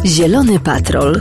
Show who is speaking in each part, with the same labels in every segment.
Speaker 1: Zielony Patrol.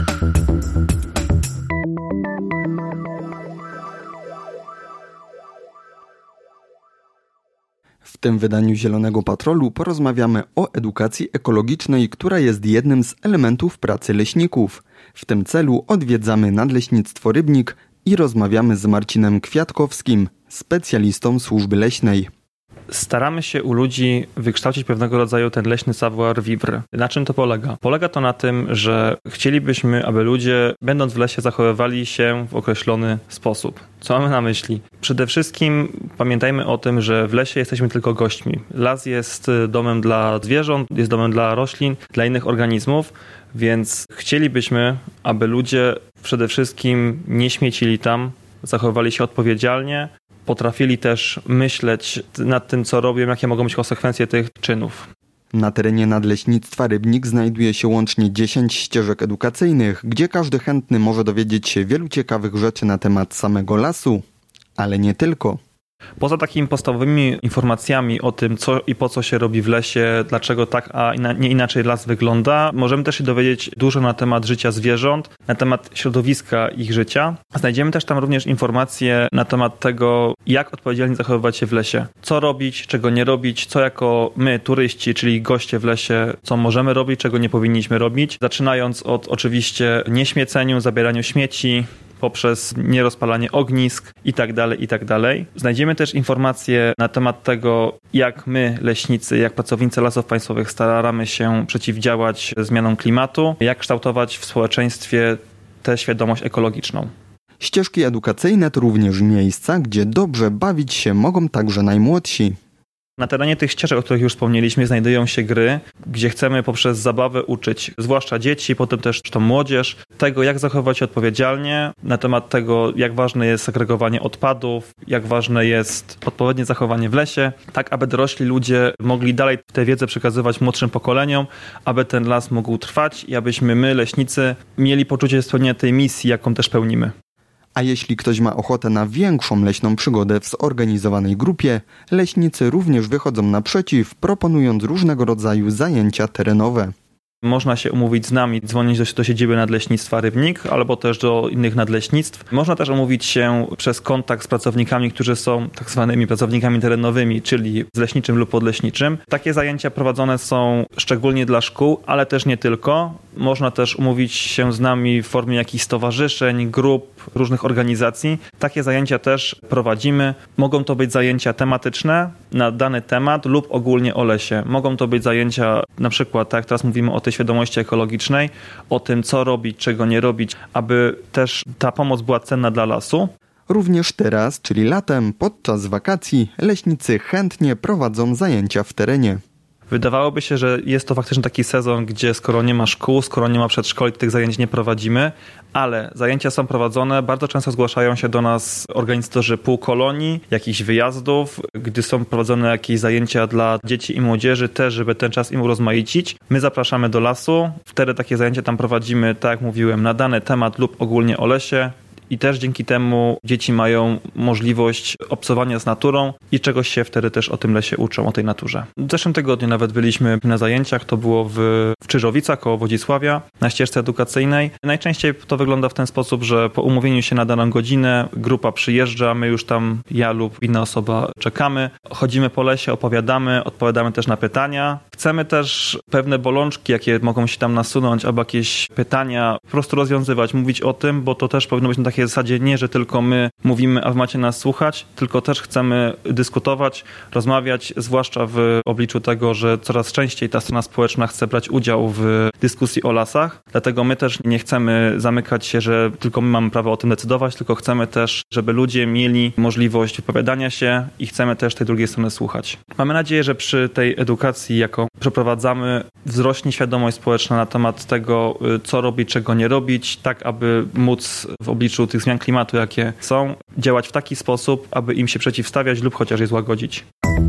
Speaker 2: W tym wydaniu Zielonego Patrolu porozmawiamy o edukacji ekologicznej, która jest jednym z elementów pracy leśników. W tym celu odwiedzamy Nadleśnictwo Rybnik i rozmawiamy z Marcinem Kwiatkowskim, specjalistą służby leśnej.
Speaker 3: Staramy się u ludzi wykształcić pewnego rodzaju ten leśny savoir-vivre. Na czym to polega? Polega to na tym, że chcielibyśmy, aby ludzie, będąc w lesie, zachowywali się w określony sposób. Co mamy na myśli? Przede wszystkim pamiętajmy o tym, że w lesie jesteśmy tylko gośćmi. Las jest domem dla zwierząt, jest domem dla roślin, dla innych organizmów, więc chcielibyśmy, aby ludzie przede wszystkim nie śmiecili tam, zachowywali się odpowiedzialnie, potrafili też myśleć nad tym, co robią, jakie mogą być konsekwencje tych czynów.
Speaker 2: Na terenie Nadleśnictwa Rybnik znajduje się łącznie 10 ścieżek edukacyjnych, gdzie każdy chętny może dowiedzieć się wielu ciekawych rzeczy na temat samego lasu, ale nie tylko.
Speaker 3: Poza takimi podstawowymi informacjami o tym, co i po co się robi w lesie, dlaczego tak, a nie inaczej las wygląda, możemy też się dowiedzieć dużo na temat życia zwierząt, na temat środowiska ich życia. Znajdziemy też tam również informacje na temat tego, jak odpowiedzialnie zachowywać się w lesie. Co robić, czego nie robić, co jako my, turyści, czyli goście w lesie, co możemy robić, czego nie powinniśmy robić. Zaczynając od oczywiście nieśmieceniu, zabieraniu śmieci, poprzez nierozpalanie ognisk i tak dalej. Znajdziemy też informacje na temat tego, jak my, leśnicy, jak pracownicy Lasów Państwowych staramy się przeciwdziałać zmianom klimatu, jak kształtować w społeczeństwie tę świadomość ekologiczną.
Speaker 2: Ścieżki edukacyjne to również miejsca, gdzie dobrze bawić się mogą także najmłodsi.
Speaker 3: Na terenie tych ścieżek, o których już wspomnieliśmy, znajdują się gry, gdzie chcemy poprzez zabawę uczyć, zwłaszcza dzieci, potem też tą młodzież, tego, jak zachowywać się odpowiedzialnie, na temat tego, jak ważne jest segregowanie odpadów, jak ważne jest odpowiednie zachowanie w lesie, tak aby dorośli ludzie mogli dalej tę wiedzę przekazywać młodszym pokoleniom, aby ten las mógł trwać i abyśmy my, leśnicy, mieli poczucie spełnienia tej misji, jaką też pełnimy.
Speaker 2: A jeśli ktoś ma ochotę na większą leśną przygodę w zorganizowanej grupie, leśnicy również wychodzą naprzeciw, proponując różnego rodzaju zajęcia terenowe.
Speaker 3: Można się umówić z nami, dzwonić do siedziby Nadleśnictwa Rybnik albo też do innych nadleśnictw. Można też umówić się przez kontakt z pracownikami, którzy są tak zwanymi pracownikami terenowymi, czyli z leśniczym lub podleśniczym. Takie zajęcia prowadzone są szczególnie dla szkół, ale też nie tylko. Można też umówić się z nami w formie jakichś stowarzyszeń, grup, różnych organizacji. Takie zajęcia też prowadzimy. Mogą to być zajęcia tematyczne na dany temat lub ogólnie o lesie. Mogą to być zajęcia na przykład, tak jak teraz mówimy o tej świadomości ekologicznej, o tym, co robić, czego nie robić, aby też ta pomoc była cenna dla lasu.
Speaker 2: Również teraz, czyli latem, podczas wakacji, leśnicy chętnie prowadzą zajęcia w terenie.
Speaker 3: Wydawałoby się, że jest to faktycznie taki sezon, gdzie skoro nie ma szkół, skoro nie ma przedszkoli, tych zajęć nie prowadzimy, ale zajęcia są prowadzone. Bardzo często zgłaszają się do nas organizatorzy półkolonii, jakichś wyjazdów, gdy są prowadzone jakieś zajęcia dla dzieci i młodzieży też, żeby ten czas im urozmaicić. My zapraszamy do lasu, wtedy takie zajęcia tam prowadzimy, tak jak mówiłem, na dany temat lub ogólnie o lesie. I też dzięki temu dzieci mają możliwość obcowania z naturą i czegoś się wtedy też o tym lesie uczą, o tej naturze. W zeszłym tygodniu nawet byliśmy na zajęciach, to było w Czyżowicach koło Wodzisławia, na ścieżce edukacyjnej. Najczęściej to wygląda w ten sposób, że po umówieniu się na daną godzinę grupa przyjeżdża, my już tam, ja lub inna osoba czekamy, chodzimy po lesie, opowiadamy, odpowiadamy też na pytania. Chcemy też pewne bolączki, jakie mogą się tam nasunąć, albo jakieś pytania po prostu rozwiązywać, mówić o tym, bo to też powinno być na takiej zasadzie nie, że tylko my mówimy, a wy macie nas słuchać, tylko też chcemy dyskutować, rozmawiać, zwłaszcza w obliczu tego, że coraz częściej ta strona społeczna chce brać udział w dyskusji o lasach. Dlatego my też nie chcemy zamykać się, że tylko my mamy prawo o tym decydować, tylko chcemy też, żeby ludzie mieli możliwość wypowiadania się i chcemy też tej drugiej strony słuchać. Mamy nadzieję, że przy tej edukacji, jaką przeprowadzamy, wzrośnie świadomość społeczna na temat tego, co robić, czego nie robić, tak aby móc w obliczu tych zmian klimatu, jakie są, działać w taki sposób, aby im się przeciwstawiać lub chociaż je złagodzić.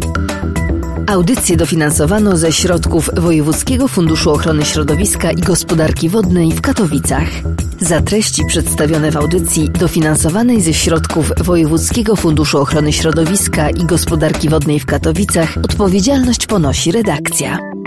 Speaker 1: Audycję dofinansowano ze środków Wojewódzkiego Funduszu Ochrony Środowiska i Gospodarki Wodnej w Katowicach. Za treści przedstawione w audycji dofinansowanej ze środków Wojewódzkiego Funduszu Ochrony Środowiska i Gospodarki Wodnej w Katowicach odpowiedzialność ponosi redakcja.